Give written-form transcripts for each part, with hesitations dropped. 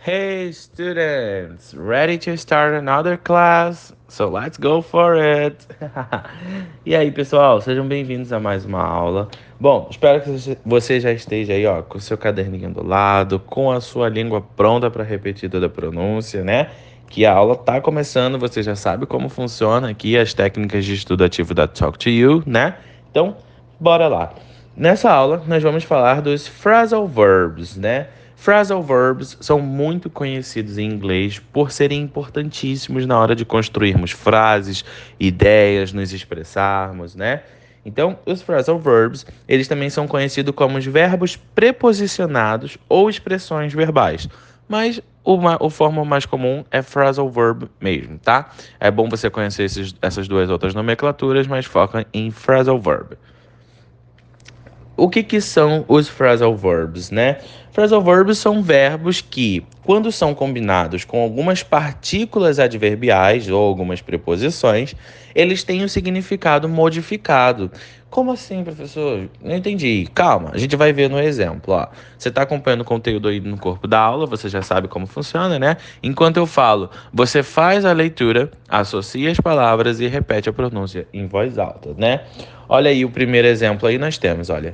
Hey students, ready to start another class? So let's go for it! E aí pessoal, sejam bem-vindos a mais uma aula. Bom, espero que você já esteja aí, ó, com o seu caderninho do lado, com a sua língua pronta para repetir toda a pronúncia, né? Que a aula tá começando, você já sabe como funciona aqui as técnicas de estudo ativo da Talk to You, né? Então, bora lá. Nessa aula, nós vamos falar dos phrasal verbs, né? Phrasal verbs são muito conhecidos em inglês por serem importantíssimos na hora de construirmos frases, ideias, nos expressarmos, né? Então, os phrasal verbs, eles também são conhecidos como os verbos preposicionados ou expressões verbais. Mas o forma mais comum é phrasal verb mesmo, tá? É bom você conhecer essas duas outras nomenclaturas, mas foca em phrasal verb. O que são os phrasal verbs, né? Phrasal verbs são verbos que, quando são combinados com algumas partículas adverbiais ou algumas preposições, eles têm o significado modificado. Como assim, professor? Não entendi. Calma, a gente vai ver no exemplo. Ó. Você está acompanhando o conteúdo aí no corpo da aula, você já sabe como funciona, né? Enquanto eu falo, você faz a leitura, associa as palavras e repete a pronúncia em voz alta, né? Olha aí o primeiro exemplo aí nós temos, olha.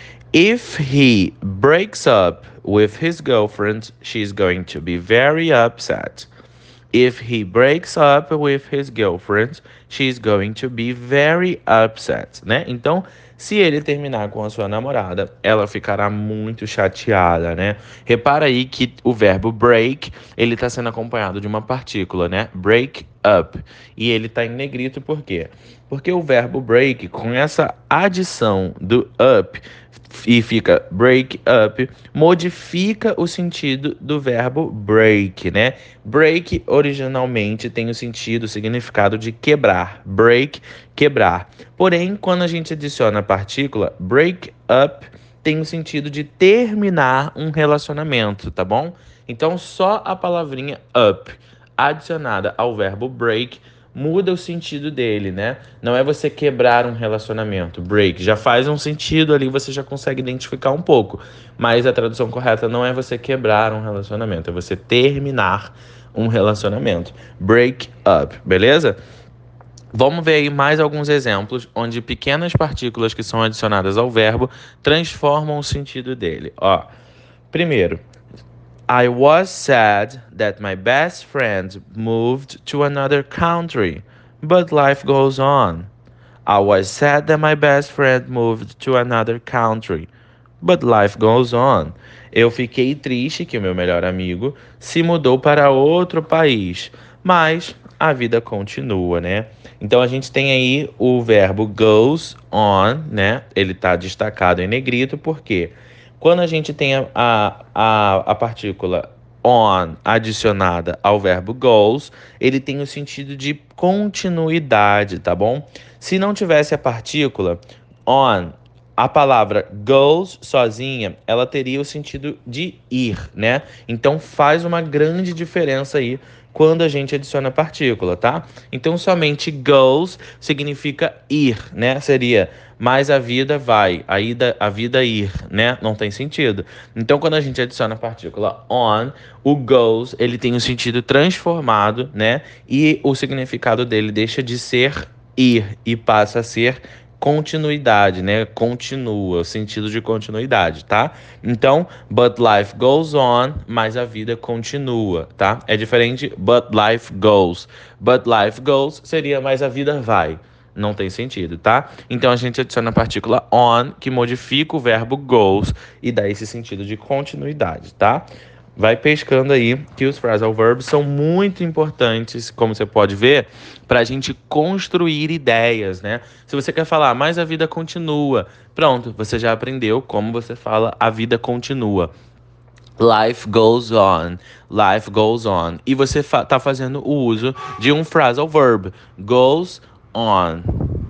If he breaks up with his girlfriend, she's going to be very upset. If he breaks up with his girlfriend, she's going to be very upset, né? Então, se ele terminar com a sua namorada, ela ficará muito chateada, né? Repara aí que o verbo break, ele está sendo acompanhado de uma partícula, né? Break up. E ele está em negrito por quê? Porque o verbo break, com essa adição do up, e fica break up, modifica o sentido do verbo break, né? Break originalmente tem o significado de quebrar. Break, quebrar. Porém, quando a gente adiciona a partícula break up, tem o sentido de terminar um relacionamento, tá bom? Então, só a palavrinha up adicionada ao verbo break muda o sentido dele, né? Não é você quebrar um relacionamento, break. Já faz um sentido ali, você já consegue identificar um pouco. Mas a tradução correta não é você quebrar um relacionamento, é você terminar um relacionamento. Break up, beleza? Vamos ver aí mais alguns exemplos onde pequenas partículas que são adicionadas ao verbo transformam o sentido dele. Ó, primeiro, I was sad that my best friend moved to another country, but life goes on. I was sad that my best friend moved to another country, but life goes on. Eu fiquei triste que o meu melhor amigo se mudou para outro país, mas a vida continua, né? Então a gente tem aí o verbo goes on, né? Ele está destacado em negrito, porque quando a gente tem a partícula on adicionada ao verbo goes, ele tem o sentido de continuidade, tá bom? Se não tivesse a partícula on, a palavra goes sozinha, ela teria o sentido de ir, né? Então faz uma grande diferença aí quando a gente adiciona a partícula, tá? Então somente goes significa ir, né? Seria mais a vida vai, a vida ir, né? Não tem sentido. Então quando a gente adiciona a partícula on, o goes, ele tem um sentido transformado, né? E o significado dele deixa de ser ir e passa a ser continuidade, né? Continua, o sentido de continuidade, tá? Então, but life goes on, mas a vida continua, tá? É diferente, but life goes. But life goes seria mais a vida vai. Não tem sentido, tá? Então a gente adiciona a partícula on, que modifica o verbo goes e dá esse sentido de continuidade, tá? Vai pescando aí que os phrasal verbs são muito importantes, como você pode ver, para a gente construir ideias, né? Se você quer falar, mas a vida continua, pronto, você já aprendeu como você fala a vida continua. Life goes on, life goes on. E você tá fazendo o uso de um phrasal verb, goes on,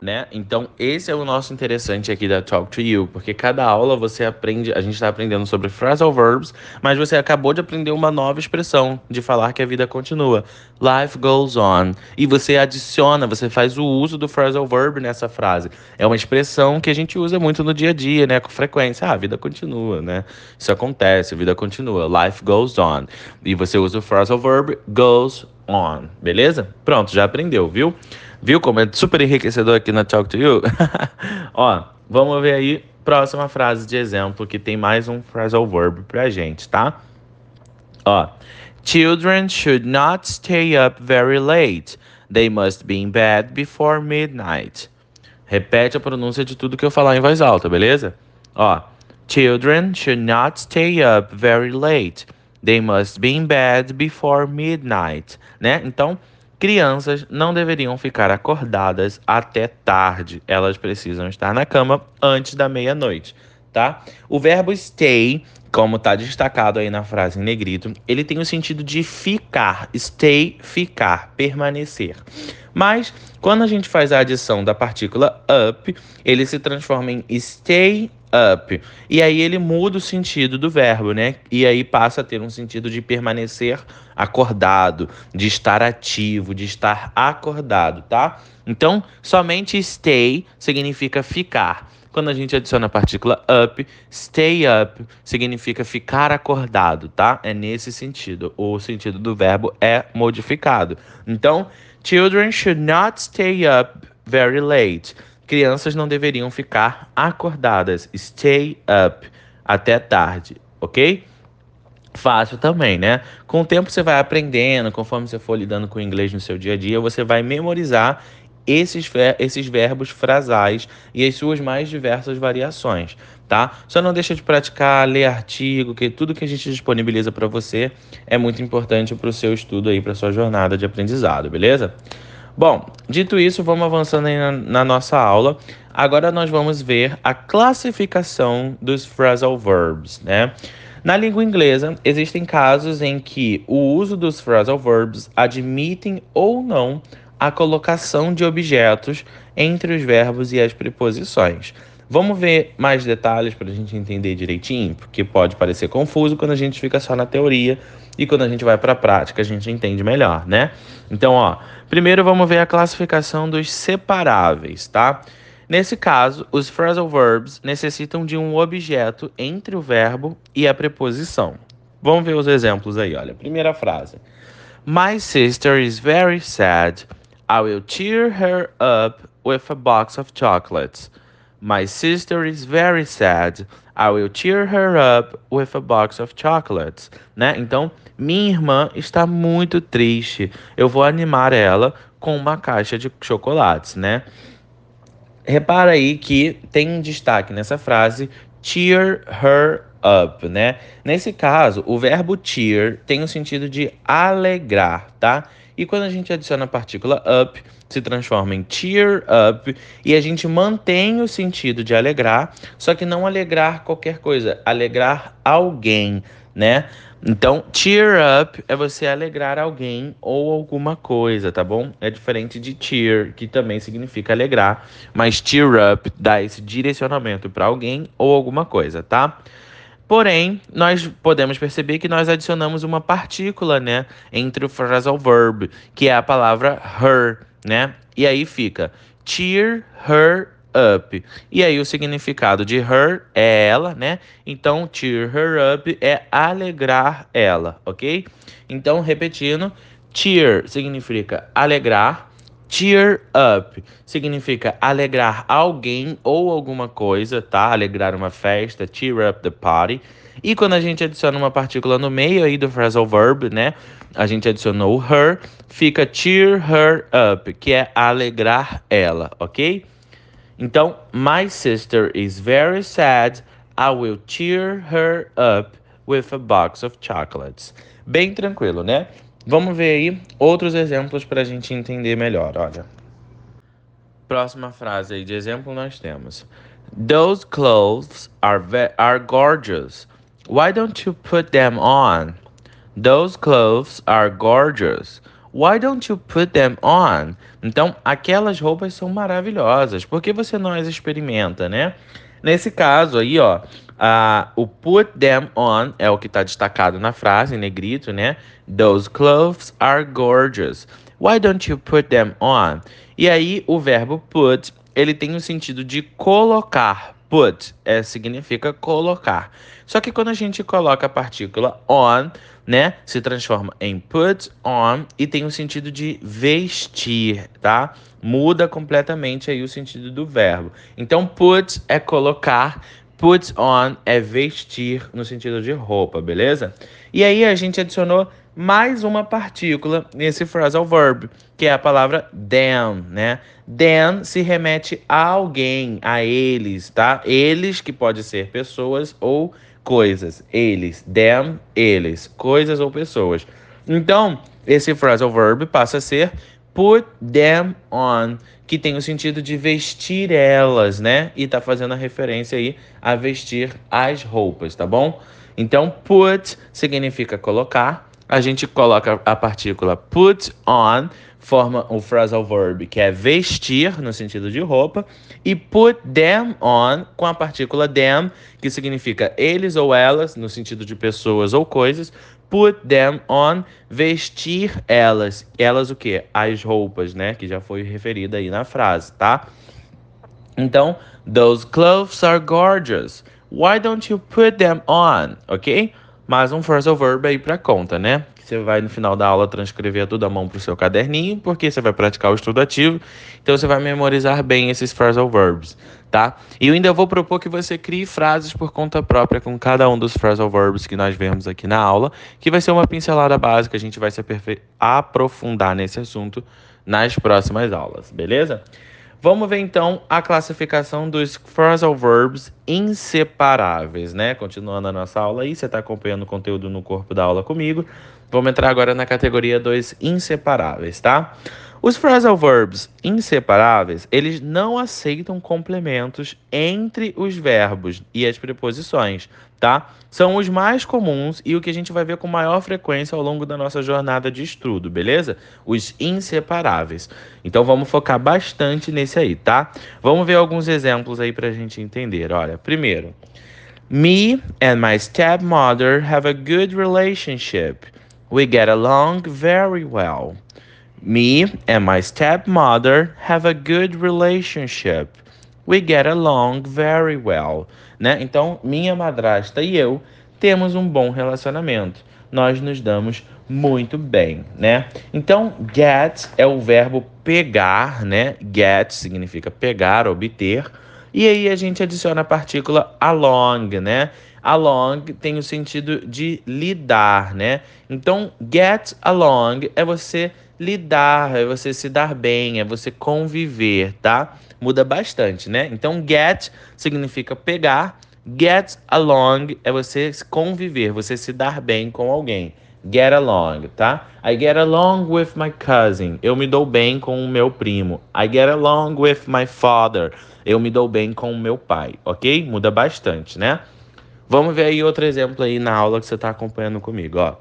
né? Então, esse é o nosso interessante aqui da Talk to You, porque cada aula você aprende, a gente está aprendendo sobre phrasal verbs, mas você acabou de aprender uma nova expressão de falar que a vida continua. Life goes on. E você adiciona, você faz o uso do phrasal verb nessa frase. É uma expressão que a gente usa muito no dia a dia, né? Com frequência. Ah, a vida continua, né? Isso acontece, a vida continua. Life goes on. E você usa o phrasal verb goes on, beleza? Pronto, já aprendeu, viu? Viu como é super enriquecedor aqui na Talk to You? Ó, vamos ver aí, próxima frase de exemplo, que tem mais um phrasal verb pra gente, tá? Ó, children should not stay up very late. They must be in bed before midnight. Repete a pronúncia de tudo que eu falar em voz alta, beleza? Ó, children should not stay up very late. They must be in bed before midnight, né? Então, crianças não deveriam ficar acordadas até tarde. Elas precisam estar na cama antes da meia-noite, tá? O verbo stay, como está destacado aí na frase em negrito, ele tem o sentido de ficar. Stay, ficar, permanecer. Mas, quando a gente faz a adição da partícula up, ele se transforma em stay up. E aí ele muda o sentido do verbo, né? E aí passa a ter um sentido de permanecer acordado, de estar ativo, de estar acordado, tá? Então, somente stay significa ficar. Quando a gente adiciona a partícula up, stay up significa ficar acordado, tá? É nesse sentido. O sentido do verbo é modificado. Então, children should not stay up very late. Crianças não deveriam ficar acordadas. Stay up até tarde, ok? Fácil também, né? Com o tempo você vai aprendendo, conforme você for lidando com o inglês no seu dia a dia, você vai memorizar esses verbos frasais e as suas mais diversas variações, tá? Só não deixa de praticar, ler artigo, que tudo que a gente disponibiliza para você é muito importante para o seu estudo aí, para sua jornada de aprendizado, beleza? Bom, dito isso, vamos avançando aí na nossa aula. Agora nós vamos ver a classificação dos phrasal verbs, né? Na língua inglesa, existem casos em que o uso dos phrasal verbs admitem ou não a colocação de objetos entre os verbos e as preposições. Vamos ver mais detalhes para a gente entender direitinho, porque pode parecer confuso quando a gente fica só na teoria e quando a gente vai para a prática a gente entende melhor, né? Então, ó, primeiro vamos ver a classificação dos separáveis, tá? Nesse caso, os phrasal verbs necessitam de um objeto entre o verbo e a preposição. Vamos ver os exemplos aí, olha. Primeira frase. My sister is very sad. I will cheer her up with a box of chocolates. My sister is very sad. I will cheer her up with a box of chocolates. Né? Então, minha irmã está muito triste. Eu vou animar ela com uma caixa de chocolates, né? Repara aí que tem um destaque nessa frase, cheer her up, né? Nesse caso, o verbo cheer tem o sentido de alegrar, tá? E quando a gente adiciona a partícula up, se transforma em cheer up e a gente mantém o sentido de alegrar, só que não alegrar qualquer coisa, alegrar alguém, né? Então, cheer up é você alegrar alguém ou alguma coisa, tá bom? É diferente de cheer, que também significa alegrar, mas cheer up dá esse direcionamento para alguém ou alguma coisa, tá? Porém, nós podemos perceber que nós adicionamos uma partícula, né, entre o phrasal verb, que é a palavra her, né? E aí fica cheer her up. E aí o significado de her é ela, né? Então, cheer her up é alegrar ela, ok? Então, repetindo, cheer significa alegrar, cheer up significa alegrar alguém ou alguma coisa, tá? Alegrar uma festa, cheer up the party. E quando a gente adiciona uma partícula no meio aí do phrasal verb, né? A gente adicionou her, fica cheer her up, que é alegrar ela, ok? Então, my sister is very sad. I will cheer her up with a box of chocolates. Bem tranquilo, né? Vamos ver aí outros exemplos para a gente entender melhor, olha. Próxima frase aí de exemplo nós temos. Those clothes are gorgeous. Why don't you put them on? Those clothes are gorgeous. Why don't you put them on? Então, aquelas roupas são maravilhosas. Por que você não as experimenta, né? Nesse caso aí, ó, o put them on é o que está destacado na frase, em negrito, né? Those clothes are gorgeous. Why don't you put them on? E aí, o verbo put, ele tem o sentido de colocar. Put significa colocar. Só que quando a gente coloca a partícula on, né, se transforma em put on e tem o sentido de vestir, tá? Muda completamente aí o sentido do verbo. Então, put é colocar, put on é vestir no sentido de roupa, beleza? E aí a gente adicionou mais uma partícula nesse phrasal verb, que é a palavra them, né? Them se remete a alguém, a eles, tá? Eles, que pode ser pessoas ou coisas. Eles, them, eles, coisas ou pessoas. Então, esse phrasal verb passa a ser put them on, que tem o sentido de vestir elas, né? E tá fazendo a referência aí a vestir as roupas, tá bom? Então, put significa colocar. A gente coloca a partícula put on, forma o phrasal verb, que é vestir, no sentido de roupa, e put them on, com a partícula them, que significa eles ou elas, no sentido de pessoas ou coisas. Put them on, vestir elas. Elas o quê? As roupas, né? Que já foi referida aí na frase, tá? Então, those clothes are gorgeous. Why don't you put them on? Ok? Mais um phrasal verb aí pra conta, né? Você vai no final da aula transcrever tudo à mão pro seu caderninho, porque você vai praticar o estudo ativo. Então você vai memorizar bem esses phrasal verbs, tá? E eu ainda vou propor que você crie frases por conta própria com cada um dos phrasal verbs que nós vemos aqui na aula, que vai ser uma pincelada básica. A gente vai se aprofundar nesse assunto nas próximas aulas, beleza? Vamos ver então a classificação dos phrasal verbs inseparáveis, né? Continuando a nossa aula aí, você está acompanhando o conteúdo no corpo da aula comigo. Vamos entrar agora na categoria dos inseparáveis, tá? Os phrasal verbs inseparáveis, eles não aceitam complementos entre os verbos e as preposições, tá? São os mais comuns e o que a gente vai ver com maior frequência ao longo da nossa jornada de estudo, beleza? Os inseparáveis. Então vamos focar bastante nesse aí, tá? Vamos ver alguns exemplos aí pra gente entender. Olha, primeiro, me and my stepmother have a good relationship. We get along very well. Me and my stepmother have a good relationship. We get along very well. Né? Então, minha madrasta e eu temos um bom relacionamento. Nós nos damos muito bem, né? Então, get é o verbo pegar, né? Get significa pegar, obter. E aí a gente adiciona a partícula along, né? Along tem o sentido de lidar, né? Então, get along é você lidar, é você se dar bem, é você conviver, tá? Muda bastante, né? Então, get significa pegar, get along é você conviver, você se dar bem com alguém. Get along, tá? I get along with my cousin. Eu me dou bem com o meu primo. I get along with my father. Eu me dou bem com o meu pai, ok? Muda bastante, né? Vamos ver aí outro exemplo aí na aula que você está acompanhando comigo, ó.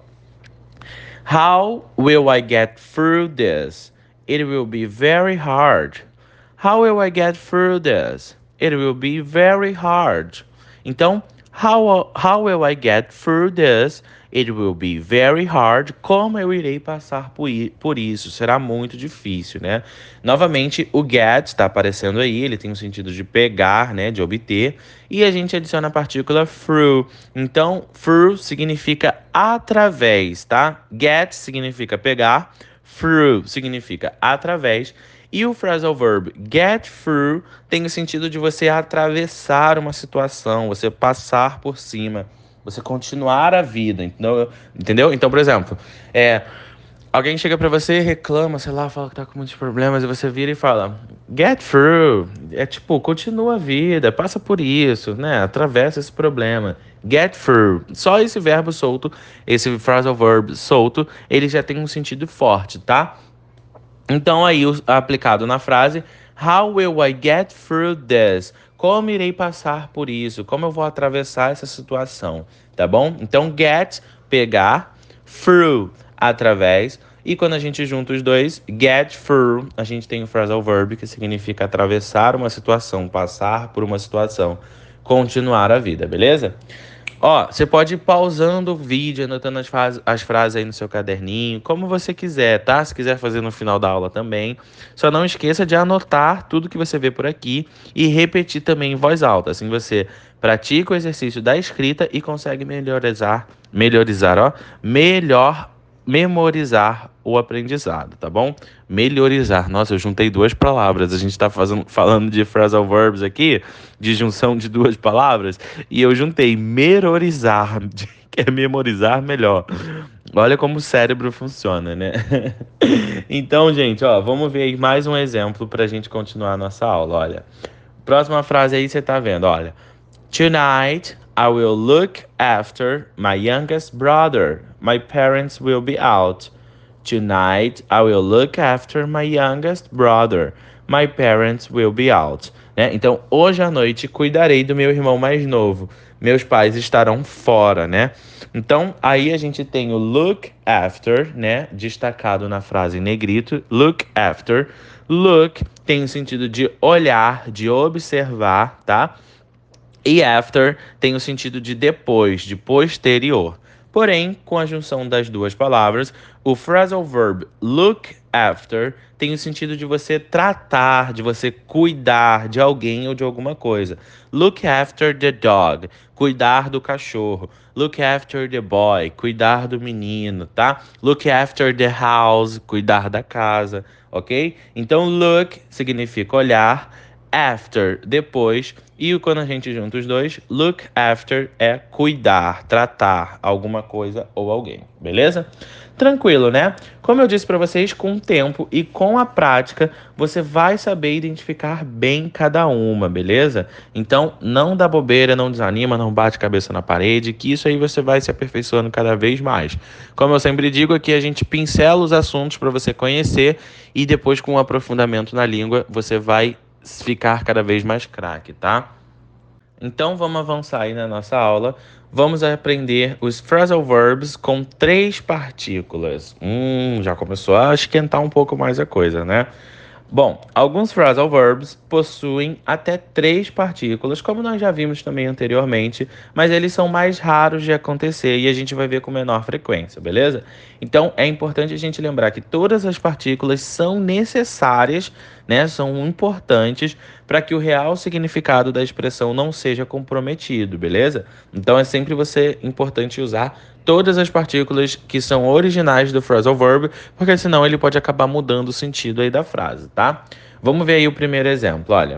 How will I get through this? It will be very hard. How will I get through this? It will be very hard. Então, how will I get through this? It will be very hard. Como eu irei passar por isso? Será muito difícil, né? Novamente, o get está aparecendo aí, ele tem o sentido de pegar, né, de obter, e a gente adiciona a partícula through. Então, through significa através, tá? Get significa pegar, through significa através. E o phrasal verb get through tem o sentido de você atravessar uma situação, você passar por cima, você continuar a vida, entendeu? Então, por exemplo, alguém chega pra você e reclama, sei lá, fala que tá com muitos problemas, e você vira e fala, get through. É tipo, continua a vida, passa por isso, né? Atravessa esse problema. Get through. Só esse verbo solto, esse phrasal verb solto, ele já tem um sentido forte, tá? Então, aí, aplicado na frase, how will I get through this? Como irei passar por isso? Como eu vou atravessar essa situação? Tá bom? Então, get, pegar, through, através, E quando a gente junta os dois, get through, a gente tem o phrasal verb, que significa atravessar uma situação, passar por uma situação, continuar a vida, beleza? Ó, você pode ir pausando o vídeo, anotando as frases aí no seu caderninho, como você quiser, tá? Se quiser fazer no final da aula também. Só não esqueça de anotar tudo que você vê por aqui e repetir também em voz alta. Assim você pratica o exercício da escrita e consegue melhor memorizar o aprendizado, tá bom? Melhorizar. Nossa, eu juntei duas palavras. A gente tá falando de phrasal verbs aqui, de junção de duas palavras, e eu juntei memorizar, que é memorizar melhor. Olha como o cérebro funciona, né? Então, gente, ó, vamos ver aí mais um exemplo pra gente continuar a nossa aula, olha. Próxima frase aí você tá vendo, olha. Tonight, I will look after my youngest brother. My parents will be out. Tonight, I will look after my youngest brother. My parents will be out. Né? Então, hoje à noite, cuidarei do meu irmão mais novo. Meus pais estarão fora, né? Então, aí a gente tem o look after, né? Destacado na frase em negrito. Look after. Look tem o sentido de olhar, de observar, tá? E after tem o sentido de depois, de posterior. Porém, com a junção das duas palavras, o phrasal verb look after tem o sentido de você tratar, de você cuidar de alguém ou de alguma coisa. Look after the dog, cuidar do cachorro. Look after the boy, cuidar do menino, tá? Look after the house, cuidar da casa, ok? Então, look significa olhar, after, depois, e quando a gente junta os dois, look after é cuidar, tratar alguma coisa ou alguém, beleza? Tranquilo, né? Como eu disse para vocês, com o tempo e com a prática, você vai saber identificar bem cada uma, beleza? Então, não dá bobeira, não desanima, não bate cabeça na parede, que isso aí você vai se aperfeiçoando cada vez mais. Como eu sempre digo, aqui a gente pincela os assuntos para você conhecer e depois com o aprofundamento na língua, você vai ficar cada vez mais craque, tá? Então vamos avançar aí na nossa aula. Vamos aprender os phrasal verbs com três partículas. Já começou a esquentar um pouco mais a coisa, né? Bom, alguns phrasal verbs possuem até três partículas, como nós já vimos também anteriormente, mas eles são mais raros de acontecer e a gente vai ver com menor frequência, beleza? Então é importante a gente lembrar que todas as partículas são necessárias, né? São importantes para que o real significado da expressão não seja comprometido, beleza? Então é sempre importante usar todas as partículas que são originais do phrasal verb, porque senão ele pode acabar mudando o sentido aí da frase, tá? Vamos ver aí o primeiro exemplo, olha.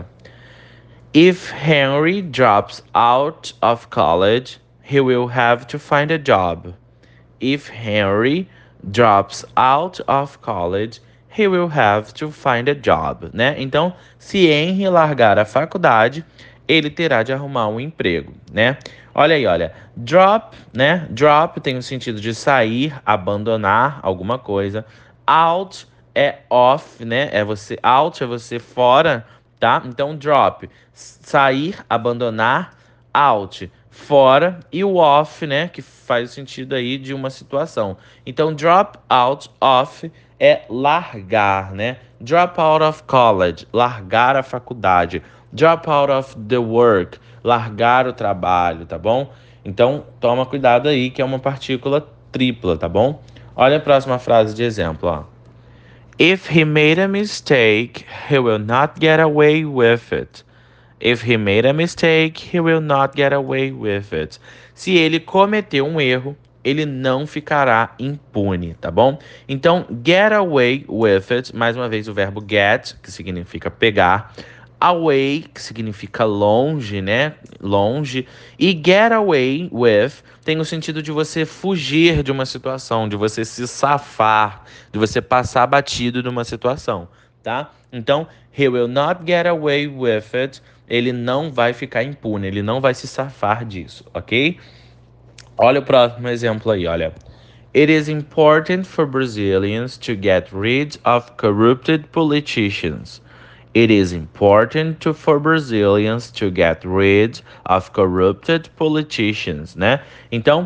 If Henry drops out of college, he will have to find a job. If Henry drops out of college, he will have to find a job, né? Então, se Henry largar a faculdade, ele terá de arrumar um emprego, né? Olha aí, olha. Drop, né? Drop tem o sentido de sair, abandonar alguma coisa. Out é off, né? Out é você fora, tá? Então, drop, sair, abandonar, out, fora, e o off, né, que faz o sentido aí de uma situação. Então, drop out of é largar, né? Drop out of college, largar a faculdade. Drop out of the work, largar o trabalho, tá bom? Então, toma cuidado aí, que é uma partícula tripla, tá bom? Olha a próxima frase de exemplo, ó. If he made a mistake, he will not get away with it. If he made a mistake, he will not get away with it. Se ele cometeu um erro, ele não ficará impune, tá bom? Então, get away with it, mais uma vez o verbo get, que significa pegar, away, que significa longe, né? Longe, e get away with tem o sentido de você fugir de uma situação, de você se safar, de você passar batido de uma situação, tá? Então, he will not get away with it. Ele não vai ficar impune, ele não vai se safar disso, ok? Olha o próximo exemplo aí, olha. It is important for Brazilians to get rid of corrupted politicians. It is important for Brazilians to get rid of corrupted politicians, né? Então,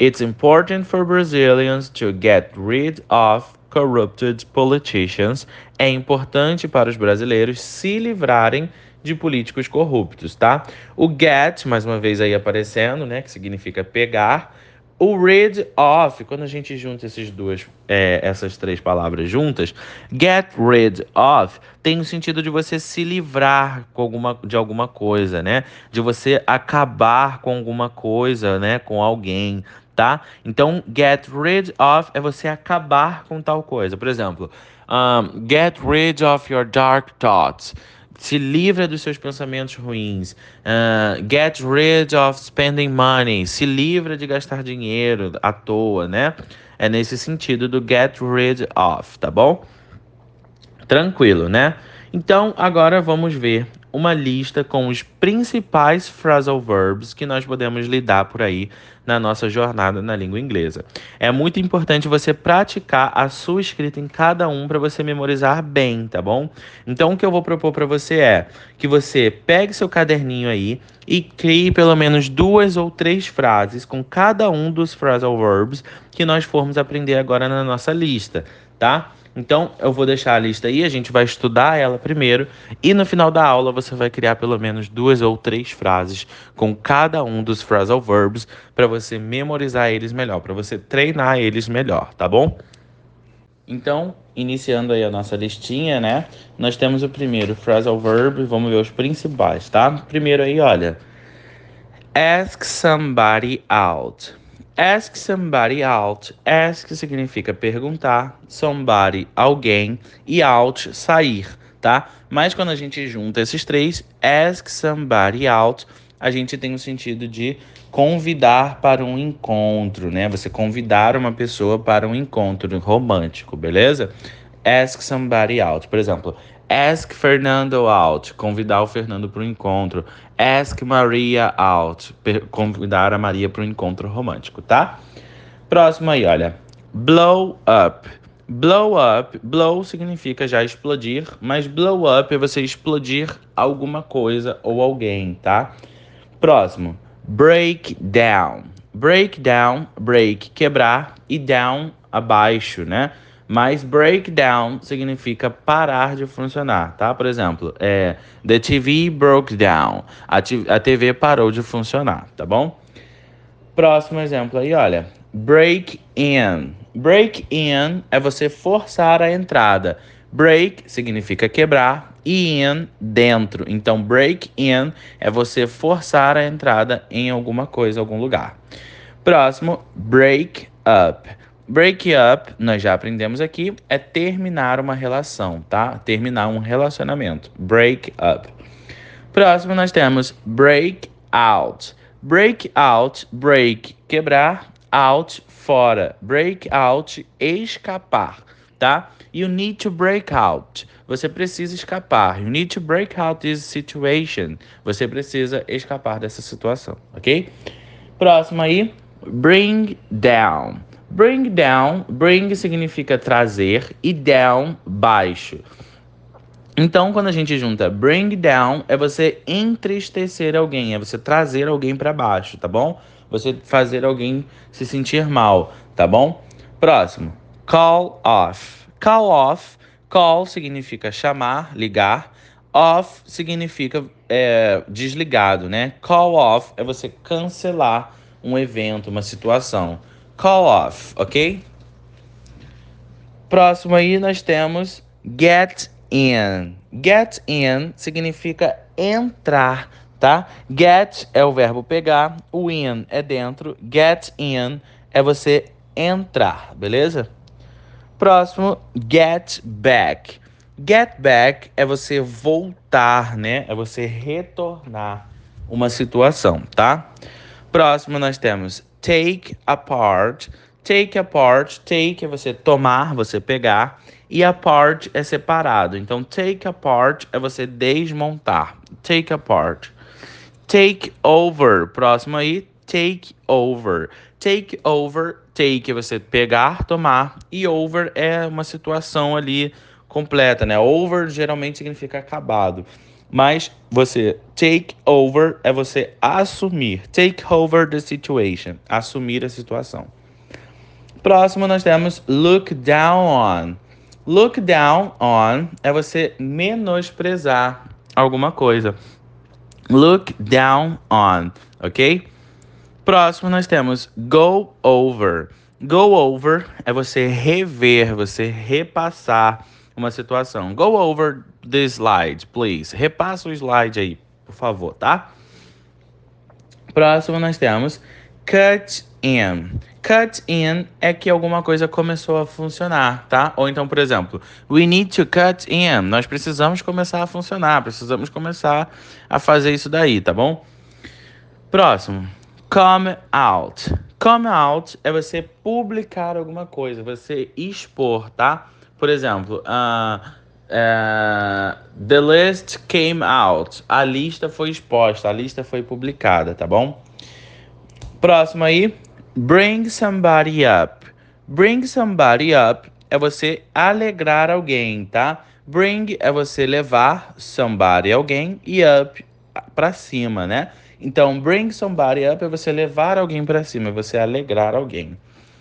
It's important for Brazilians to get rid of corrupted politicians. É importante para os brasileiros se livrarem de políticos corruptos, tá? O get, mais uma vez aí aparecendo, né, que significa pegar. O rid of, quando a gente junta essas três palavras juntas, get rid of tem o sentido de você se livrar de alguma coisa, né? De você acabar com alguma coisa, né? Com alguém, tá? Então, get rid of é você acabar com tal coisa. Por exemplo, get rid of your dark thoughts. Se livra dos seus pensamentos ruins. Get rid of spending money. Se livra de gastar dinheiro à toa, né? É nesse sentido do get rid of, tá bom? Tranquilo, né? Então, agora vamos ver uma lista com os principais phrasal verbs que nós podemos lidar por aí na nossa jornada na língua inglesa. É muito importante você praticar a sua escrita em cada um para você memorizar bem, tá bom? Então, o que eu vou propor para você é que você pegue seu caderninho aí e crie pelo menos 2 ou 3 frases com cada um dos phrasal verbs que nós formos aprender agora na nossa lista, tá? Então, eu vou deixar a lista aí, a gente vai estudar ela primeiro e no final da aula você vai criar pelo menos 2 ou 3 frases com cada um dos phrasal verbs para você memorizar eles melhor, para você treinar eles melhor, tá bom? Então, iniciando aí a nossa listinha, né? Nós temos o primeiro phrasal verb, vamos ver os principais, tá? Primeiro aí, olha, ask somebody out. Ask somebody out. Ask significa perguntar, somebody, alguém, e out, sair, tá? Mas quando a gente junta esses três, ask somebody out, a gente tem o sentido de convidar para um encontro, né? Você convidar uma pessoa para um encontro romântico, beleza? Ask somebody out. Por exemplo, ask Fernando out, convidar o Fernando para o encontro. Ask Maria out, convidar a Maria para o encontro romântico, tá? Próximo aí, olha. Blow up. Blow up. Blow significa já explodir, mas blow up é você explodir alguma coisa ou alguém, tá? Próximo. Break down. Break down, break, quebrar, e down, abaixo, né? Mas breakdown significa parar de funcionar, tá? Por exemplo, the TV broke down. A TV parou de funcionar, tá bom? Próximo exemplo aí, olha. Break in. Break in é você forçar a entrada. Break significa quebrar e in, dentro. Então, break in é você forçar a entrada em alguma coisa, algum lugar. Próximo, break up. Break up, nós já aprendemos aqui, é terminar uma relação, tá? Terminar um relacionamento. Break up. Próximo, nós temos break out. Break out, break, quebrar, out, fora. Break out, escapar, tá? You need to break out. Você precisa escapar. You need to break out this situation. Você precisa escapar dessa situação, ok? Próximo aí, bring down. Bring down, bring significa trazer e down, baixo. Então, quando a gente junta bring down, é você entristecer alguém, é você trazer alguém para baixo, tá bom? Você fazer alguém se sentir mal, tá bom? Próximo, call off. Call off, call significa chamar, ligar. Off significa desligado, né? Call off é você cancelar um evento, uma situação. Call off, ok? Próximo aí nós temos get in. Get in significa entrar, tá? Get é o verbo pegar, o in é dentro, get in é você entrar, beleza? Próximo, get back. Get back é você voltar, né? É você retornar uma situação, tá? Próximo nós temos take apart. Take apart, take é você tomar, você pegar, e apart é separado. Então, take apart é você desmontar. Take apart. Take over, próximo aí, take over. Take over, take é você pegar, tomar, e over é uma situação ali completa, né? Over geralmente significa acabado. Mas você take over é você assumir. Take over the situation. Assumir a situação. Próximo nós temos look down on. Look down on é você menosprezar alguma coisa. Look down on, ok? Próximo nós temos go over. Go over é você rever, você repassar uma situação. Go over the slide, please. Repassa o slide aí, por favor, tá? Próximo nós temos cut in. Cut in é que alguma coisa começou a funcionar, tá? Ou então, por exemplo, we need to cut in. Nós precisamos começar a funcionar, precisamos começar a fazer isso daí, tá bom? Próximo, come out. Come out é você publicar alguma coisa, você expor, tá? Por exemplo, the list came out. A lista foi exposta, a lista foi publicada, tá bom? Próximo aí, bring somebody up. Bring somebody up é você alegrar alguém, tá? Bring é você levar somebody, alguém, e up pra cima, né? Então, bring somebody up é você levar alguém pra cima, é você alegrar alguém.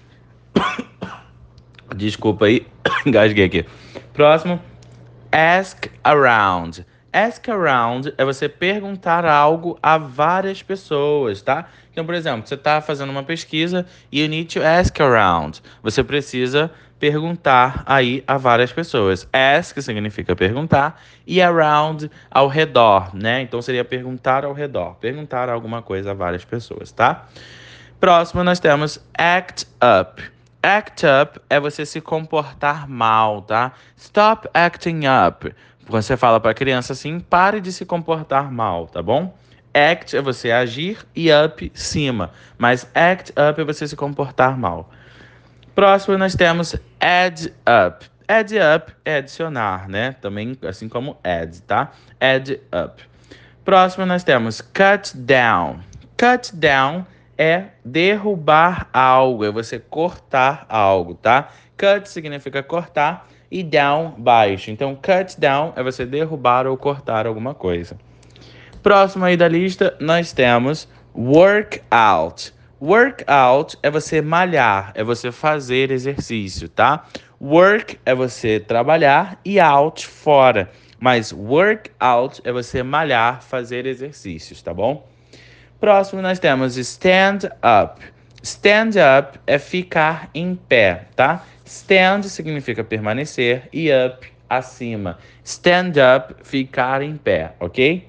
Desculpa aí, engasguei aqui. Próximo, ask around. Ask around é você perguntar algo a várias pessoas, tá? Então, por exemplo, você está fazendo uma pesquisa e you need to ask around. Você precisa perguntar aí a várias pessoas. Ask significa perguntar e around ao redor, né? Então seria perguntar ao redor, perguntar alguma coisa a várias pessoas, tá? Próximo nós temos act up. Act up é você se comportar mal, tá? Stop acting up. Você fala para a criança assim, pare de se comportar mal, tá bom? Act é você agir e up, cima. Mas act up é você se comportar mal. Próximo nós temos add up. Add up é adicionar, né? Também assim como add, tá? Add up. Próximo nós temos cut down. Cut down é derrubar algo, é você cortar algo, tá? Cut significa cortar e down, baixo. Então, cut down é você derrubar ou cortar alguma coisa. Próximo aí da lista, nós temos work out. Work out é você malhar, é você fazer exercício, tá? Work é você trabalhar e out, fora. Mas work out é você malhar, fazer exercícios, tá bom? Próximo nós temos stand up. Stand up é ficar em pé, tá? Stand significa permanecer e up, acima. Stand up, ficar em pé, ok?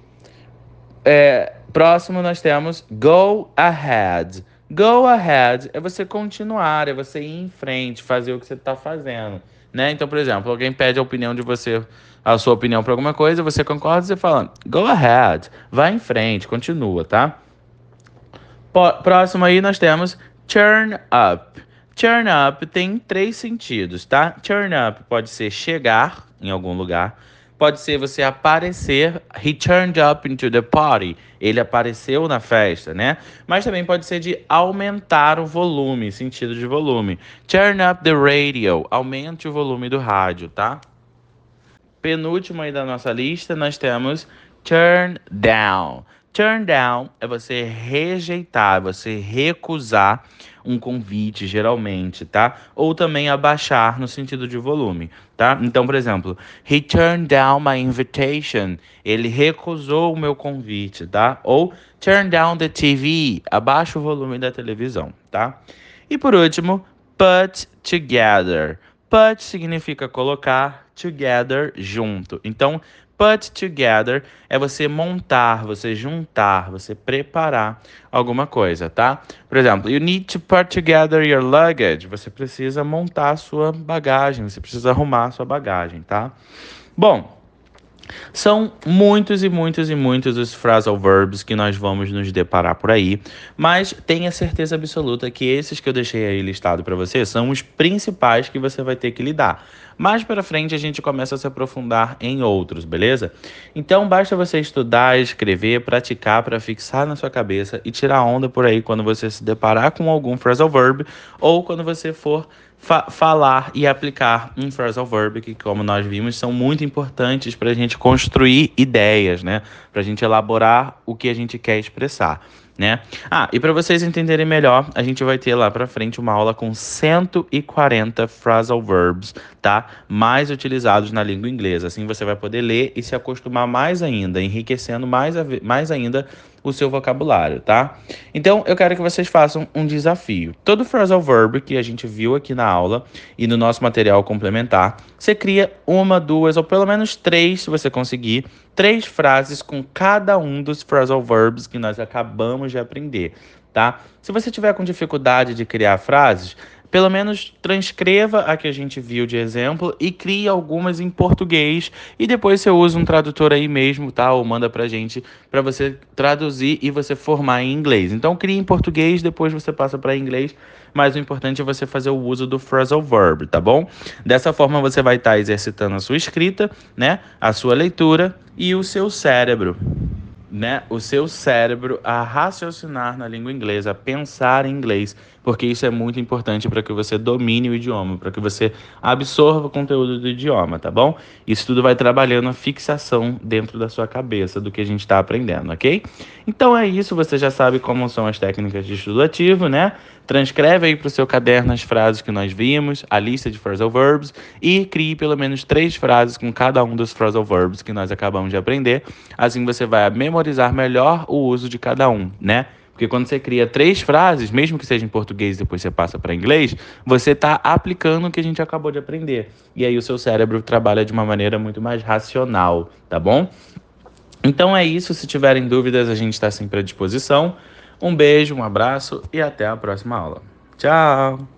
Próximo nós temos go ahead. Go ahead é você continuar, é você ir em frente, fazer o que você está fazendo, né? Então, por exemplo, alguém pede a opinião de você, a sua opinião para alguma coisa, você concorda e você fala, go ahead, vai em frente, continua, tá? Próximo aí nós temos turn up. Turn up tem 3 sentidos, tá? Turn up pode ser chegar em algum lugar, pode ser você aparecer, he turned up into the party, ele apareceu na festa, né? Mas também pode ser de aumentar o volume, sentido de volume. Turn up the radio, aumente o volume do rádio, tá? Penúltimo aí da nossa lista, nós temos turn down. Turn down é você rejeitar, você recusar um convite, geralmente, tá? Ou também abaixar no sentido de volume, tá? Então, por exemplo, he turned down my invitation. Ele recusou o meu convite, tá? Ou turn down the TV. Abaixa o volume da televisão, tá? E por último, put together. Put significa colocar, together, junto. Então, put together é você montar, você juntar, você preparar alguma coisa, tá? Por exemplo, you need to put together your luggage. Você precisa montar a sua bagagem, você precisa arrumar a sua bagagem, tá? Bom, são muitos e muitos e muitos os phrasal verbs que nós vamos nos deparar por aí, mas tenha certeza absoluta que esses que eu deixei aí listado para você são os principais que você vai ter que lidar. Mais para frente a gente começa a se aprofundar em outros, beleza? Então basta você estudar, escrever, praticar para fixar na sua cabeça e tirar onda por aí quando você se deparar com algum phrasal verb ou quando você for falar e aplicar um phrasal verb que, como nós vimos, são muito importantes para a gente gente construir ideias, né? Para a gente elaborar o que a gente quer expressar, né? E para vocês entenderem melhor, a gente vai ter lá para frente uma aula com 140 phrasal verbs, tá? Mais utilizados na língua inglesa. Assim você vai poder ler e se acostumar mais ainda, enriquecendo mais ainda o seu vocabulário, tá? Então, eu quero que vocês façam um desafio. Todo phrasal verb que a gente viu aqui na aula e no nosso material complementar, você cria uma, duas ou pelo menos três, se você conseguir, três frases com cada um dos phrasal verbs que nós acabamos de aprender, tá? Se você tiver com dificuldade de criar frases, pelo menos transcreva a que a gente viu de exemplo e crie algumas em português e depois você usa um tradutor aí mesmo, tá? Ou manda pra gente para você traduzir e você formar em inglês. Então crie em português, depois você passa para inglês, mas o importante é você fazer o uso do phrasal verb, tá bom? Dessa forma você vai estar exercitando a sua escrita, né? A sua leitura e o seu cérebro, né, o seu cérebro a raciocinar na língua inglesa, a pensar em inglês, porque isso é muito importante para que você domine o idioma, para que você absorva o conteúdo do idioma, tá bom? Isso tudo vai trabalhando a fixação dentro da sua cabeça do que a gente está aprendendo, ok? Então é isso, você já sabe como são as técnicas de estudo ativo, né? Transcreve aí para o seu caderno as frases que nós vimos, a lista de phrasal verbs e crie pelo menos três frases com cada um dos phrasal verbs que nós acabamos de aprender. Assim você vai memorizar melhor o uso de cada um, né? Porque quando você cria três frases, mesmo que seja em português e depois você passa para inglês, você está aplicando o que a gente acabou de aprender. E aí o seu cérebro trabalha de uma maneira muito mais racional, tá bom? Então é isso. Se tiverem dúvidas, a gente está sempre à disposição. Um beijo, um abraço e até a próxima aula. Tchau!